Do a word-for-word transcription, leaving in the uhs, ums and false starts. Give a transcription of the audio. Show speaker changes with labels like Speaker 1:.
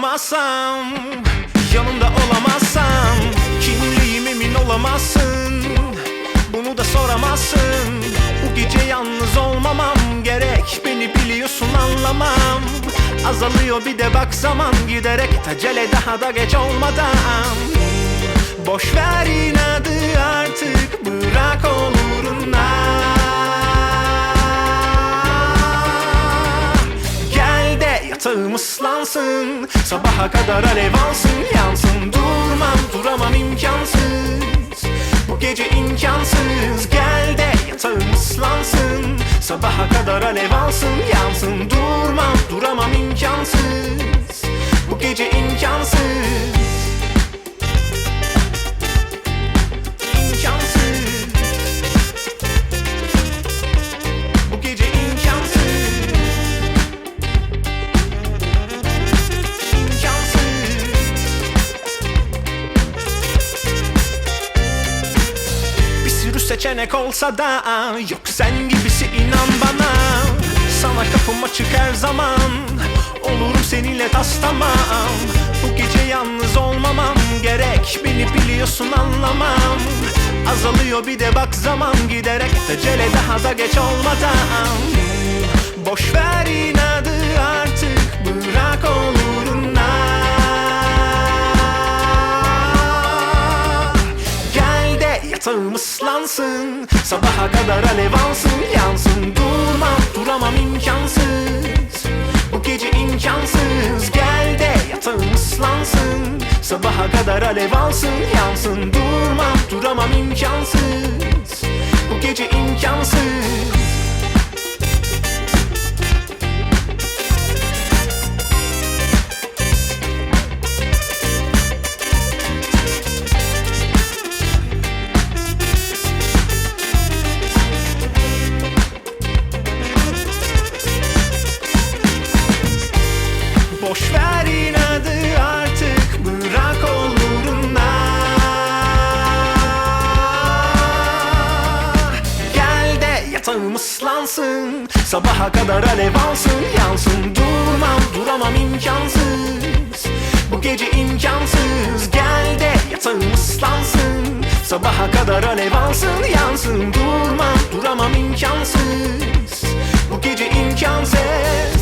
Speaker 1: aramazsam, yanımda olamazsam, kimliğim emin olamazsın, bunu da soramazsın. Bu gece yalnız olmamam gerek, beni biliyorsun anlamam. Azalıyor bir de bak zaman giderek, acele daha da geç olmadan. Boş ver inadı artık, bırak oluruna. Gel de yatağım ıslansın, sabaha kadar alev alsın, yansın. Durmam, duramam, imkansız, bu gece imkansız. Gel de yatağım ıslansın, sabaha kadar alev alsın, yansın. Durmam, duramam, imkansız, bu gece imkansız. Seçenek olsa da yok sen gibisi, inan bana. Sana kapım açık her zaman, olurum seninle tas tamam. Bu gece yalnız olmamam gerek, beni biliyorsun anlamam. Azalıyor bir de bak zaman giderek, acele daha da geç olmadan. Boş ver inadı artık, bırak oluruna. Yatağım ıslansın, sabaha kadar alev alsın, yansın. Durmam, duramam, imkansız, bu gece imkansız. Gel de yatağım ıslansın, sabaha kadar alev alsın, yansın. Durmam, duramam, imkansız, bu gece imkansız. Boş ver inadı artık, bırak oluruna. Gel de yatağım ıslansın, sabaha kadar alev alsın, yansın. Durmam, duramam, imkansız, bu gece imkansız. Gel de yatağım ıslansın, sabaha kadar alev alsın, yansın. Durmam, duramam, imkansız, bu gece imkansız.